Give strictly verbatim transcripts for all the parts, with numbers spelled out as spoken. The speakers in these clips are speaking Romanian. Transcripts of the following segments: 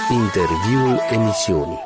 Interviul emisiunii.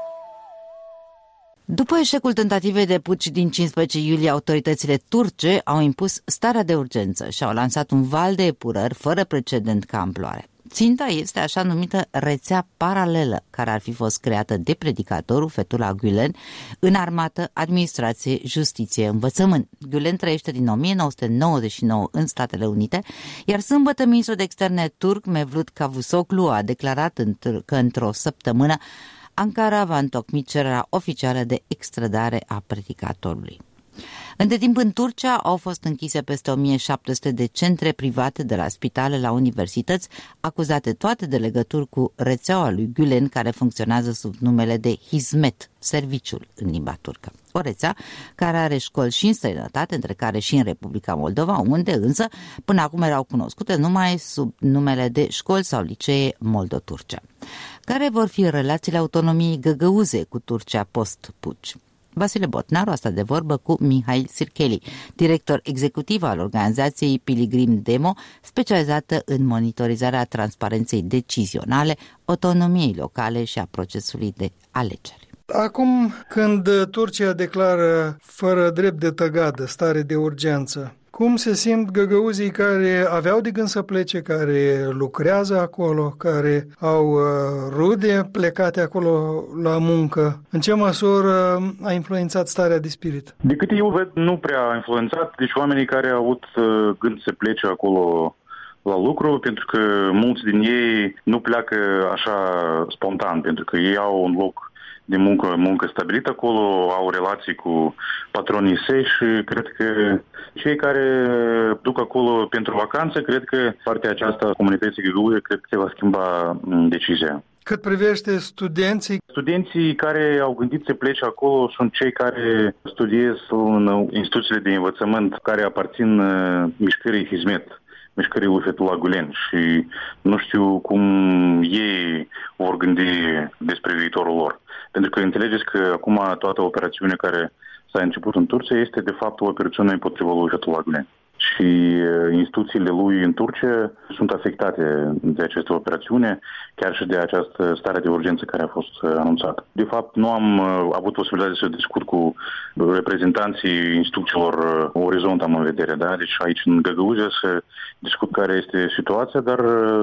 După eșecul tentativei de puci din cincisprezece iulie, autoritățile turce au impus starea de urgență și au lansat un val de epurări fără precedent ca amploare. Ținta este așa numită rețea paralelă, care ar fi fost creată de predicatorul Fethullah Gülen în armată, administrație, justiție, învățământ. Gülen trăiește din o mie nouă sute nouăzeci și nouă în Statele Unite, iar sâmbătă ministrul de externe turc Mevlut Cavusoglu a declarat că într-o săptămână Ankara va întocmi cererea oficială de extradare a predicatorului. Între timp, în Turcia au fost închise peste o mie șapte sute de centre private, de la spitale la universități, acuzate toate de legături cu rețeaua lui Gülen, care funcționează sub numele de Hizmet, serviciul în limba turcă. O rețea care are școli și în străinătate, între care și în Republica Moldova, unde însă până acum erau cunoscute numai sub numele de școli sau licee moldo-turce. Care vor fi relațiile autonomiei găgăuze cu Turcia post-puci? Vasile Botnaru a stat de vorbă cu Mihail Sirkeli, director executiv al organizației Pilgrim Demo, specializată în monitorizarea transparenței decizionale, autonomiei locale și a procesului de alegeri. Acum, când Turcia declară fără drept de tăgadă stare de urgență, cum se simt găgăuzii care aveau de gând să plece, care lucrează acolo, care au rude plecate acolo la muncă? În ce măsură a influențat starea de spirit? De câte eu văd, nu prea a influențat. Deci oamenii care au avut gând să plece acolo la lucru, pentru că mulți din ei nu pleacă așa spontan, pentru că ei au un loc de muncă, muncă stabilită acolo, au relații cu patronii săi și cred că cei care duc acolo pentru vacanță, cred că partea aceasta a comunității găgăuze, cred că se va schimba decizia. Cât privește studenții? Studenții care au gândit să plece acolo sunt cei care studiez în instituțiile de învățământ care aparțin mișcării Hizmet, mișcării lui Fethullah Gülen, și nu știu cum ei vor gândi despre viitorul lor. Pentru că înțelegeți că acum toată operațiunea care s-a început în Turcia este de fapt o operațiune împotriva lui Fethullah Gülen. Și instituțiile lui în Turcia sunt afectate de această operațiune, chiar și de această stare de urgență care a fost anunțată. De fapt, nu am avut posibilitatea să discut cu reprezentanții instituțiilor Orizont, am în vedere, da? Deci aici în Găgăuzia să discut care este situația, dar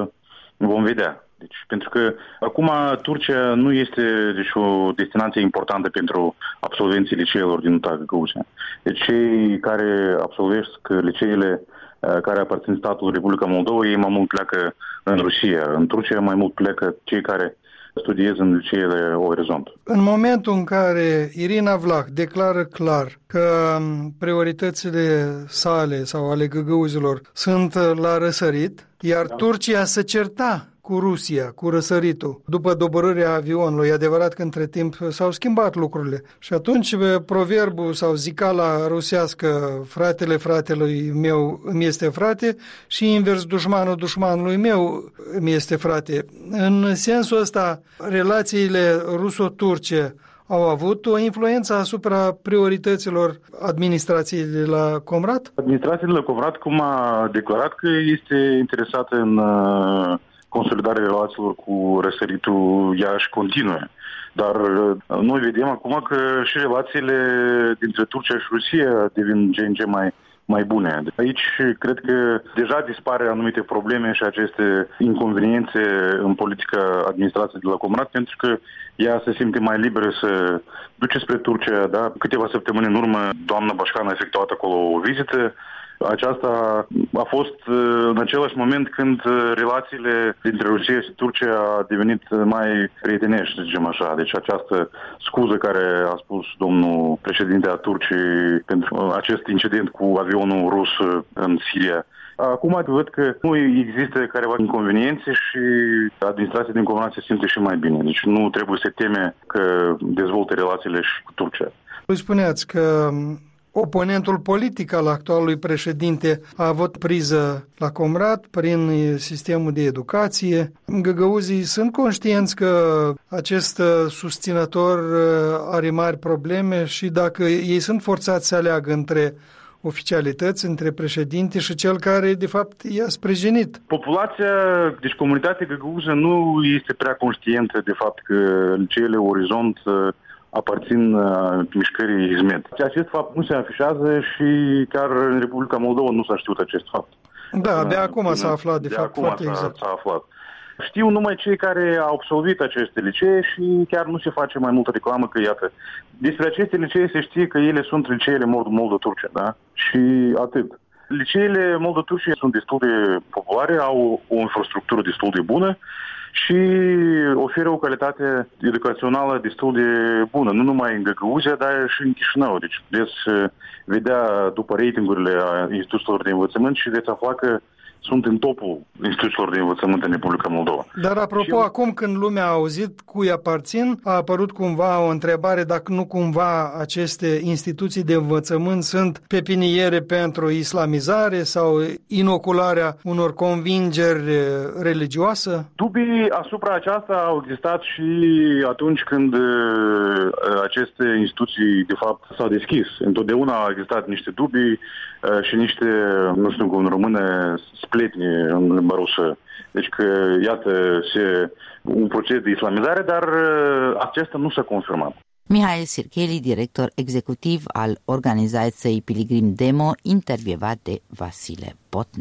vom vedea. Deci, pentru că acum Turcia nu este deci, o destinație importantă pentru absolvenții liceelor din Găgăuzia. Deci cei care absolvesc liceele care aparțin statului Republica Moldova, ei mai mult pleacă în Rusia. În Turcia mai mult pleacă cei care studiază în liceele Orizont. În momentul în care Irina Vlah declară clar că prioritățile sale sau ale găgăuzilor sunt la răsărit, iar da. Turcia se certa cu Rusia, cu răsăritul, după doborârea avionului. E adevărat că între timp s-au schimbat lucrurile. Și atunci proverbul sau zicala rusească, fratele fratelui meu îmi este frate, și invers, dușmanul dușmanului meu îmi este frate. În sensul ăsta, relațiile ruso-turce au avut o influență asupra priorităților administrației de la Comrat? Administrația de la Comrat, cum a declarat că este interesată în consolidarea relațiilor cu răsăritul, ea și continuă. Dar noi vedem acum că și relațiile dintre Turcia și Rusia devin ce în ce mai, mai bune. Aici cred că deja dispare anumite probleme și aceste inconveniențe în politica administrației de la Comrat, pentru că ea se simte mai liberă să duce spre Turcia. Da? Câteva săptămâni în urmă, doamna Bașcan a efectuat acolo o vizită. Aceasta a fost în același moment când relațiile dintre Rusia și Turcia a devenit mai prietenești, să zicem așa. Deci această scuză care a spus domnul președinte a Turciei pentru acest incident cu avionul rus în Siria. Acum văd că nu există careva inconveniențe și administrația din Comrat se simte și mai bine. Deci nu trebuie să teme că dezvoltă relațiile și cu Turcia. Voi spuneați că oponentul politic al actualului președinte a avut priză la Comrat prin sistemul de educație. Găgăuzii sunt conștienți că acest susținător are mari probleme și dacă ei sunt forțați să aleagă între oficialități între președinte și cel care, de fapt, i-a sprijinit. Populația, deci comunitatea găgăuză nu este prea conștientă de fapt că liceele Orizont aparțin mișcării Hizmet. Acest fapt nu se afișează și chiar în Republica Moldova nu s-a știut acest fapt. Da, de acum s-a aflat, de, de fapt, foarte s-a, exact. s-a aflat. Știu numai cei care au absolvit aceste licee și chiar nu se face mai multă reclamă că, iată, despre aceste licee se știe că ele sunt liceele Moldova-Turcia, da? Și atât. Liceele Moldova-Turcia sunt destul de populare, au o infrastructură destul de bună și oferă o calitate educațională destul de bună, nu numai în Găgăuzia, dar și în Chișinău. Deci veți vedea după ratingurile a instituțiilor de învățământ și veți afla că sunt în topul instituțiilor de învățământ în Republica Moldova. Dar apropo, și acum când lumea a auzit cui aparțin, a apărut cumva o întrebare dacă nu cumva aceste instituții de învățământ sunt pepiniere pentru islamizare sau inocularea unor convingeri religioase? Dubii asupra aceasta au existat și atunci când aceste instituții de fapt s-au deschis. Întotdeauna au existat niște dubii și niște, nu știu cum în română, spletni în limba rusă. Deci că, iată, se, un proces de islamizare, dar acesta nu s-a confirmat. Mihail Sircheli, director executiv al organizației Pilgrim Demo, intervievat de Vasile Botnic.